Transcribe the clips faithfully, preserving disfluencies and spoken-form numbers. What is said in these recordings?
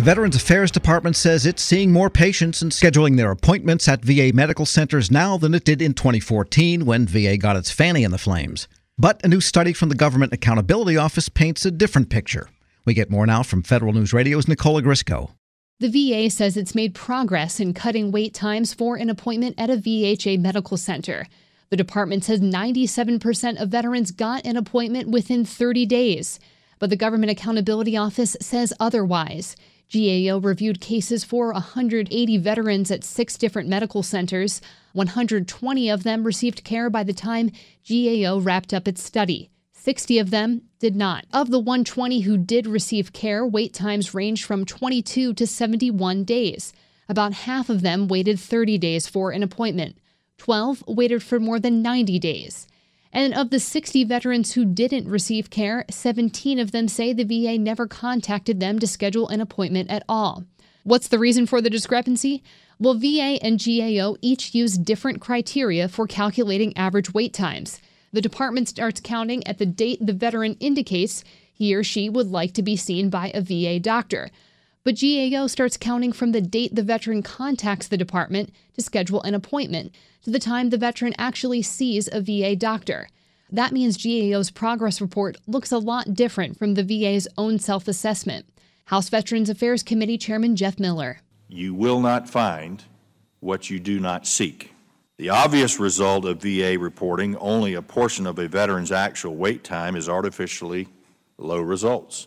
Veterans Affairs Department says it's seeing more patients and scheduling their appointments at V A medical centers now than it did in twenty fourteen when V A got its fanny in the flames. But a new study from the Government Accountability Office paints a different picture. We get more now from Federal News Radio's Nicola Grisco. The V A says it's made progress in cutting wait times for an appointment at a V H A medical center. The department says ninety-seven percent of veterans got an appointment within thirty days. But the Government Accountability Office says otherwise. G A O reviewed cases for one hundred eighty veterans at six different medical centers. one hundred twenty of them received care by the time G A O wrapped up its study. sixty of them did not. Of the one hundred twenty who did receive care, wait times ranged from twenty-two to seventy-one days. About half of them waited thirty days for an appointment. twelve waited for more than ninety days. And of the sixty veterans who didn't receive care, seventeen of them say the V A never contacted them to schedule an appointment at all. What's the reason for the discrepancy? Well, V A and G A O each use different criteria for calculating average wait times. The department starts counting at the date the veteran indicates he or she would like to be seen by a V A doctor. But G A O starts counting from the date the veteran contacts the department to schedule an appointment to the time the veteran actually sees a V A doctor. That means G A O's progress report looks a lot different from the V A's own self-assessment. House Veterans Affairs Committee Chairman Jeff Miller. You will not find what you do not seek. The obvious result of V A reporting only a portion of a veteran's actual wait time is artificially low results.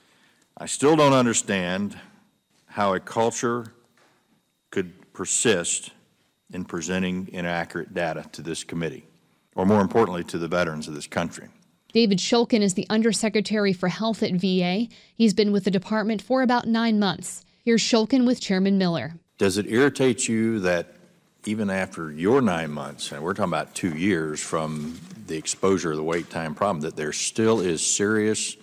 I still don't understand how a culture could persist in presenting inaccurate data to this committee, or more importantly, to the veterans of this country. David Shulkin is the Undersecretary for Health at V A. He's been with the department for about nine months. Here's Shulkin with Chairman Miller. Does it irritate you that even after your nine months, and we're talking about two years from the exposure of the wait time problem, that there still is serious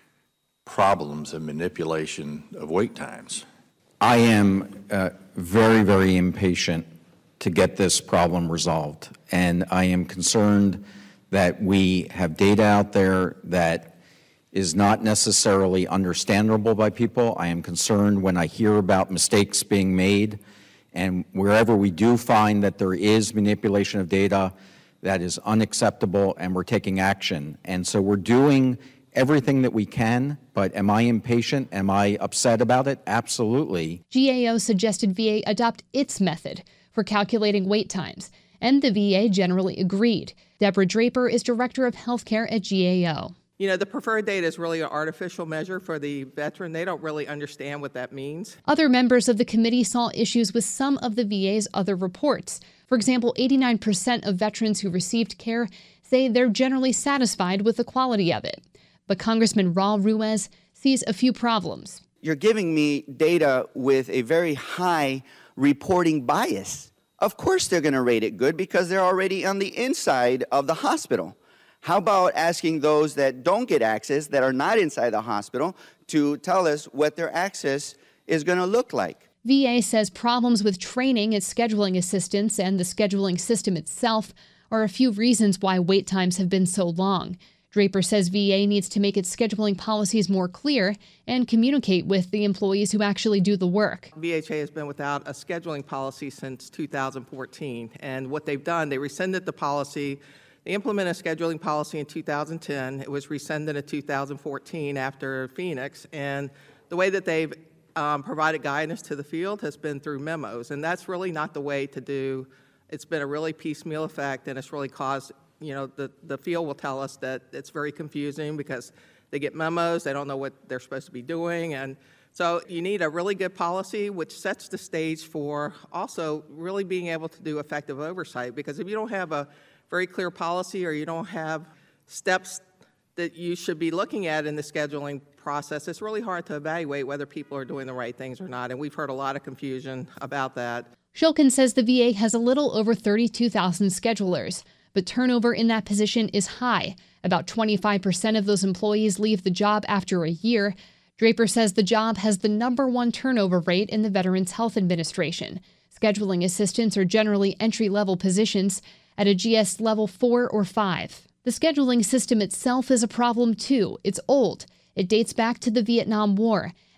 problems and manipulation of wait times? I am uh, very, very impatient to get this problem resolved. And I am concerned that we have data out there that is not necessarily understandable by people. I am concerned when I hear about mistakes being made, and wherever we do find that there is manipulation of data, that is unacceptable, and we're taking action. And so we're doing everything that we can, but am I impatient? Am I upset about it? Absolutely. G A O suggested V A adopt its method for calculating wait times, and the V A generally agreed. Deborah Draper is Director of Healthcare at G A O. You know, the preferred data is really an artificial measure for the veteran. They don't really understand what that means. Other members of the committee saw issues with some of the V A's other reports. For example, eighty-nine percent of veterans who received care say they're generally satisfied with the quality of it. But Congressman Raul Ruiz sees a few problems. You're giving me data with a very high reporting bias. Of course they're going to rate it good because they're already on the inside of the hospital. How about asking those that don't get access, that are not inside the hospital, to tell us what their access is going to look like? V A says problems with training its scheduling assistants and the scheduling system itself are a few reasons why wait times have been so long. Draper says V A needs to make its scheduling policies more clear and communicate with the employees who actually do the work. V H A has been without a scheduling policy since two thousand fourteen, and what they've done, they rescinded the policy. They implemented a scheduling policy in two thousand ten. It was rescinded in two thousand fourteen after Phoenix, and the way that they've um, provided guidance to the field has been through memos, and that's really not the way to do. It's been a really piecemeal effect, and it's really caused, you know, the, the field will tell us that it's very confusing because they get memos, they don't know what they're supposed to be doing, and so you need a really good policy which sets the stage for also really being able to do effective oversight, because if you don't have a very clear policy or you don't have steps that you should be looking at in the scheduling process, it's really hard to evaluate whether people are doing the right things or not, and we've heard a lot of confusion about that. Shulkin says the V A has a little over thirty-two thousand schedulers, but turnover in that position is high. About twenty-five percent of those employees leave the job after a year. Draper says the job has the number one turnover rate in the Veterans Health Administration. Scheduling assistants are generally entry-level positions at a G S level four or five. The scheduling system itself is a problem too. It's old. It dates back to the Vietnam War,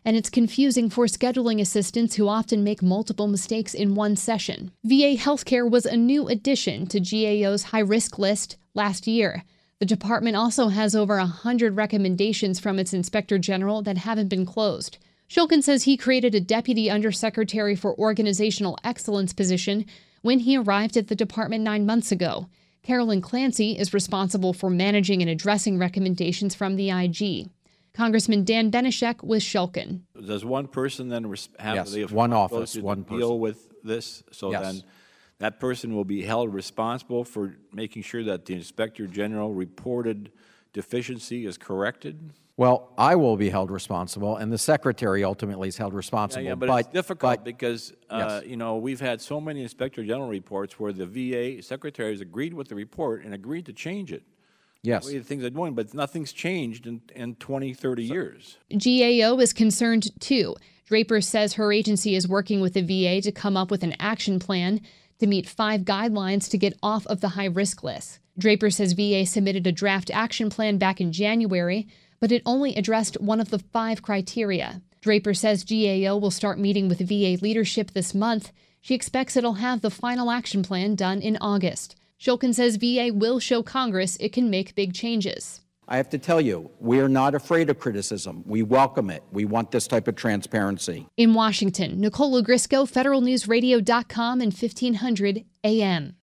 and it's confusing for scheduling assistants who often make multiple mistakes in one session. V A Healthcare was a new addition to G A O's high-risk list last year. The department also has over one hundred recommendations from its inspector general that haven't been closed. Shulkin says he created a deputy undersecretary for organizational excellence position when he arrived at the department nine months ago. Carolyn Clancy is responsible for managing and addressing recommendations from the I G. Congressman Dan Benishek with Shulkin. Does one person then res- have Yes, the one office, to one deal person. with this? So Yes. then that person will be held responsible for making sure that the Inspector General reported deficiency is corrected? Well, I will be held responsible, and the secretary ultimately is held Yeah, responsible. yeah, but, it's difficult but- because, uh, Yes. you know, we've had so many Inspector General reports where the V A secretaries agreed with the report and agreed to change it. Yes. The way things are doing, but nothing's changed in, in twenty, thirty years. G A O is concerned too. Draper says her agency is working with the V A to come up with an action plan to meet five guidelines to get off of the high-risk list. Draper says V A submitted a draft action plan back in January, but it only addressed one of the five criteria. Draper says G A O will start meeting with V A leadership this month. She expects it'll have the final action plan done in August. Shulkin says V A will show Congress it can make big changes. I have to tell you, we're not afraid of criticism. We welcome it. We want this type of transparency. In Washington, Nicole Lugrisco, Federal News Radio dot com and fifteen hundred A M.